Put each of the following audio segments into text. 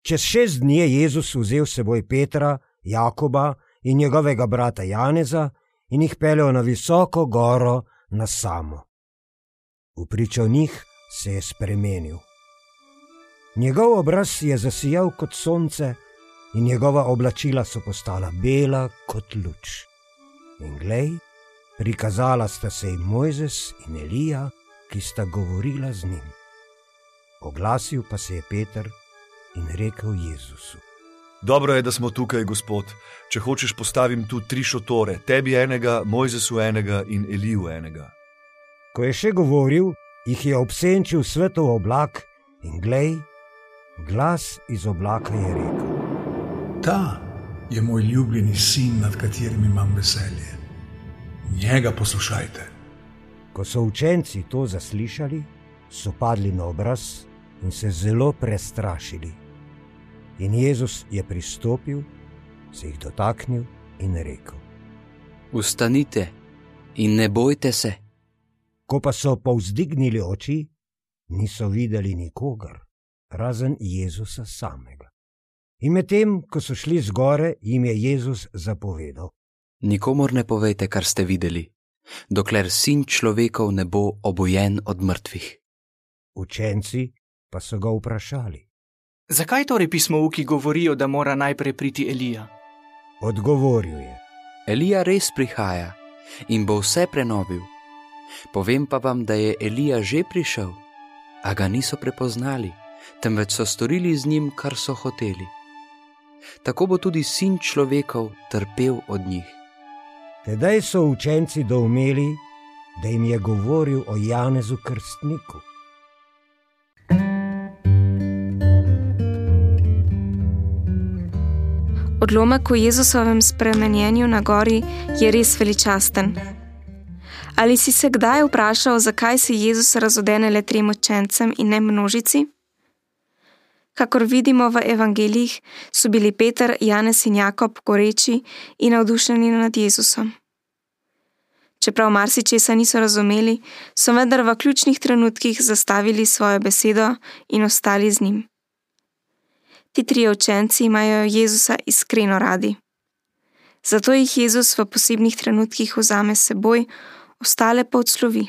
Čez 6 dni je Jezus vzel s seboj Petra, Jakoba in njegovega brata Janeza in jih peljal na visoko goro na samo. Vpričo njih se je spremenil. Njegov obraz je zasijal kot sonce in njegova oblačila so postala bela kot luč. In glej, prikazala sta se jim Mojzes in Elija, ki sta govorila z njim. Oglasil pa se je Peter in rekel Jezusu: Dobro je, da smo tukaj, Gospod. Če hočeš, postavim tu 3 šotore, tebi enega, Mojzesu enega in Eliju enega. Ko je še govoril, jih je obsenčil svetov oblak in glej, glas iz oblaka je rekel: Ta je moj ljubljeni sin, nad katerim imam veselje. Njega poslušajte. Ko so učenci to zaslišali, so padli na obraz in se zelo prestrašili. In Jezus je pristopil, se jih dotaknil in rekel: Vstanite in ne bojte se. Ko pa so povzdignili oči, niso videli nikogar, razen Jezusa samega. In medtem, ko so šli z gore, jim je Jezus zapovedal: Nikomur ne povejte, kar ste videli, dokler sin človekov ne bo obojen od mrtvih. Učenci pa so ga vprašali: Zakaj torej pismouki govorijo, da mora najprej priti Elija? Odgovoril je: Elija res prihaja in bo vse prenovil. Povem pa vam, da je Elija že prišel, a ga niso prepoznali, temveč so storili z njim, kar so hoteli. Tako bo tudi sin človekov trpel od njih. Tedaj so učenci doumeli, da jim je govoril o Janezu Krstniku. Odlomek o Jezusovem spremenjenju na gori je res veličasten. Ali si se kdaj vprašal, zakaj se Jezus razodene le 3 učencem in ne množici? Kakor vidimo v evangelijih, so bili Peter, Janez in Jakob goreči in navdušeni nad Jezusom. Čeprav marsičesa niso razumeli, so vendar v ključnih trenutkih zastavili svojo besedo in ostali z njim. Ti 3 učenci imajo Jezusa iskreno radi. Zato jih Jezus v posebnih trenutkih vzame s seboj, ostale pa odslovi.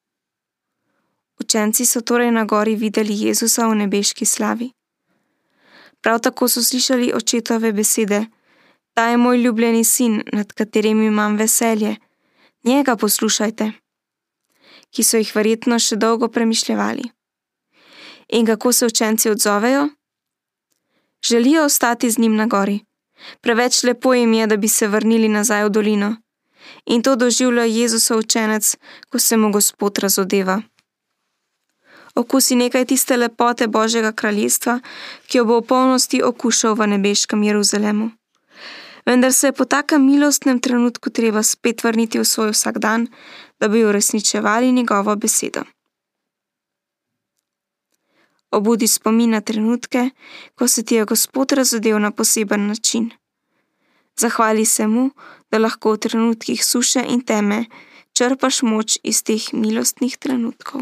Učenci so torej na gori videli Jezusa v nebeški slavi. Prav tako so slišali očetove besede: Ta je moj ljubljeni sin, nad katerim imam veselje. Njega poslušajte, ki so jih verjetno še dolgo premišljevali. In kako se učenci odzovejo? Želijo ostati z njim na gori. Preveč lepo jim je, da bi se vrnili nazaj v dolino. In to doživlja Jezusov učenec, ko se mu Gospod razodeva. Okusi nekaj tiste lepote Božjega kraljestva, ki jo bo v polnosti okušal v nebeškem Jeruzalemu. Vendar se je po takem milostnem trenutku treba spet vrniti v svoj vsakdan, da bi uresničevali njegovo besedo. Obudi spomin na trenutke, ko se ti je Gospod razodel na poseben način. Zahvali se mu, da lahko v trenutkih suše in teme črpaš moč iz teh milostnih trenutkov.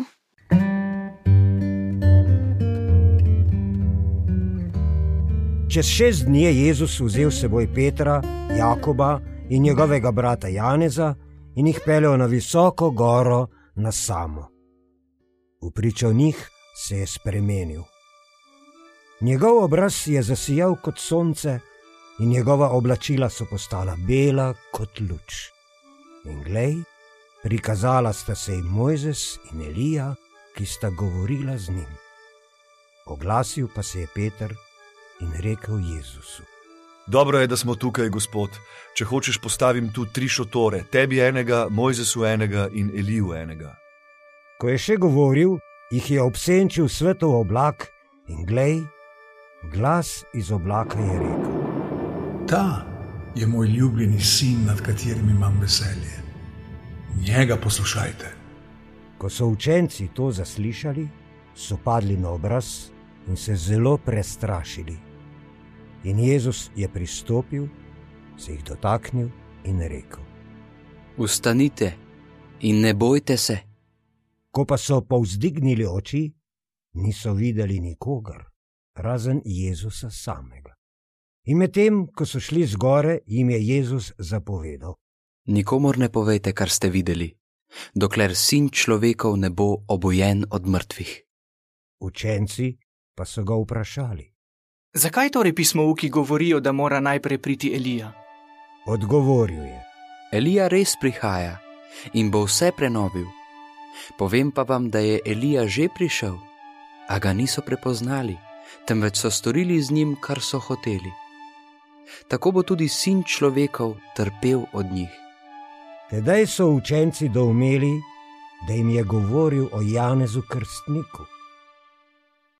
Čez 6 dni je Jezus vzel s seboj Petra, Jakoba in njegovega brata Janeza in jih peljal na visoko goro na samo. Vpričo njih se je spremenil. Njegov obraz je zasijal kot sonce in njegova oblačila so postala bela kot luč. In glej, prikazala sta se jim Mojzes in Elija, ki sta govorila z njim. Oglasil pa se je Peter in rekel Jezusu: Dobro je, da smo tukaj, Gospod. Če hočeš, postavim tu 3 šotore, tebi enega, Mojzesu enega in Eliju enega. Ko je še govoril, jih je obsenčil svetov oblak in glej, glas iz oblaka je rekel: Ta je moj ljubljeni sin, nad katerim imam veselje. Njega poslušajte. Ko so učenci to zaslišali, so padli na obraz in se zelo prestrašili. In Jezus je pristopil, se jih dotaknil in rekel: Vstanite in ne bojte se. Ko pa so povzdignili oči, niso videli nikogar, razen Jezusa samega. In medtem, ko so šli z gore, jim je Jezus zapovedal: Nikomur ne povejte, kar ste videli, dokler Sin človekov ne bo obojen od mrtvih. Učenci pa so ga vprašali. Zakaj torej pismouki govorijo, da mora najprej priti Elija? Odgovoril je: Elija res prihaja in bo vse prenovil. Povem pa vam, da je Elija že prišel, a ga niso prepoznali, temveč so storili z njim, kar so hoteli. Tako bo tudi Sin človekov trpel od njih. Tedaj so učenci doumeli, da jim je govoril o Janezu Krstniku.